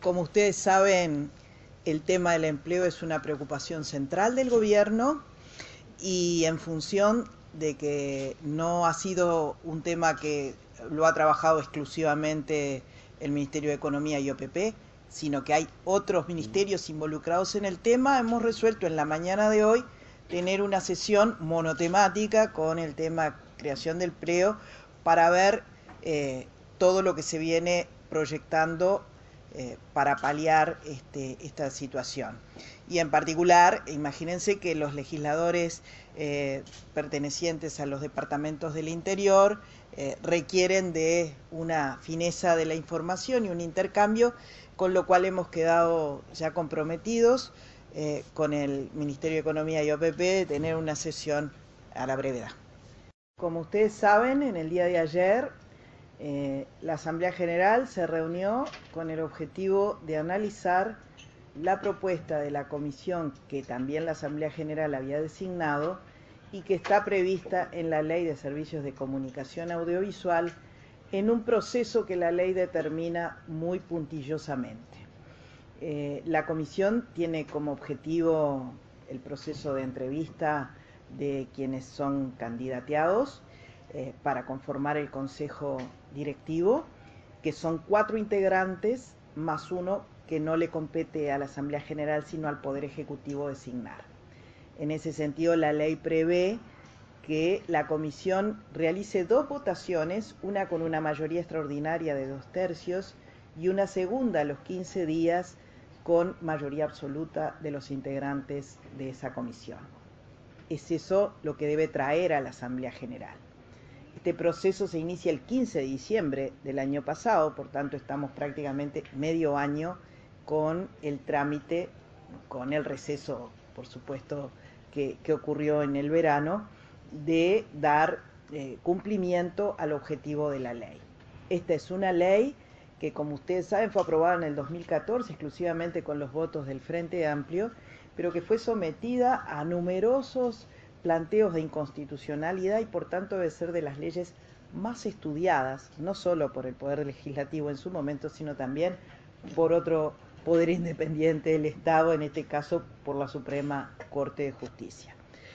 Como ustedes saben, el tema del empleo es una preocupación central del gobierno y en función de que no ha sido un tema que lo ha trabajado exclusivamente el Ministerio de Economía y OPP, sino que hay otros ministerios involucrados en el tema, hemos resuelto en la mañana de hoy tener una sesión monotemática con el tema creación del empleo para ver todo lo que se viene proyectando para paliar esta situación. Y en particular, imagínense que los legisladores pertenecientes a los departamentos del interior requieren de una fineza de la información y un intercambio, con lo cual hemos quedado ya comprometidos con el Ministerio de Economía y OPP de tener una sesión a la brevedad. Como ustedes saben, en el día de ayer la Asamblea General se reunió con el objetivo de analizar la propuesta de la comisión que también la Asamblea General había designado y que está prevista en la Ley de Servicios de Comunicación Audiovisual en un proceso que la ley determina muy puntillosamente. La comisión tiene como objetivo el proceso de entrevista de quienes son candidateados para conformar el Consejo Directivo, que son 4 integrantes más uno que no le compete a la Asamblea General sino al Poder Ejecutivo designar. En ese sentido, la ley prevé que la comisión realice 2 votaciones, una con una mayoría extraordinaria de 2/3 y una segunda a los 15 días con mayoría absoluta de los integrantes de esa comisión. Es eso lo que debe traer a la Asamblea General. Este proceso se inicia el 15 de diciembre del año pasado, por tanto estamos prácticamente medio año con el trámite, con el receso, por supuesto, que ocurrió en el verano, de dar cumplimiento al objetivo de la ley. Esta es una ley que, como ustedes saben, fue aprobada en el 2014 exclusivamente con los votos del Frente Amplio, pero que fue sometida a numerosos planteos de inconstitucionalidad y por tanto debe ser de las leyes más estudiadas, no solo por el Poder Legislativo en su momento, sino también por otro poder independiente del Estado, en este caso por la Suprema Corte de Justicia.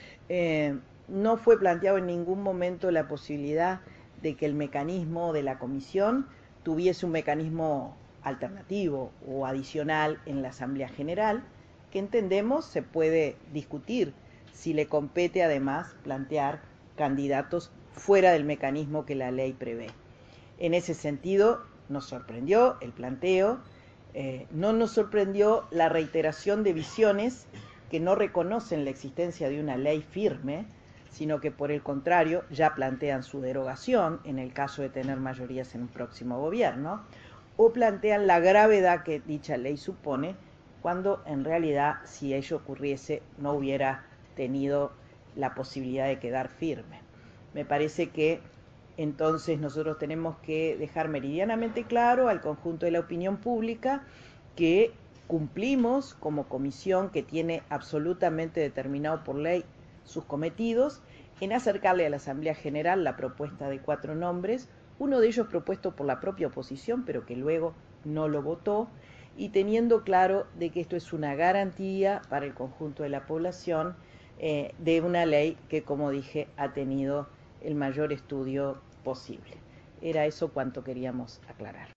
No fue planteado en ningún momento la posibilidad de que el mecanismo de la comisión tuviese un mecanismo alternativo o adicional en la Asamblea General, que entendemos se puede discutir si le compete además plantear candidatos fuera del mecanismo que la ley prevé. En ese sentido, nos sorprendió el planteo, no nos sorprendió la reiteración de visiones que no reconocen la existencia de una ley firme, sino que por el contrario ya plantean su derogación en el caso de tener mayorías en un próximo gobierno, o plantean la gravedad que dicha ley supone, cuando en realidad si ello ocurriese no hubiera tenido la posibilidad de quedar firme. Me parece que entonces nosotros tenemos que dejar meridianamente claro al conjunto de la opinión pública que cumplimos como comisión que tiene absolutamente determinado por ley sus cometidos en acercarle a la Asamblea General la propuesta de 4 nombres, uno de ellos propuesto por la propia oposición, pero que luego no lo votó, y teniendo claro de que esto es una garantía para el conjunto de la población de una ley que, como dije, ha tenido el mayor estudio posible. Era eso cuanto queríamos aclarar.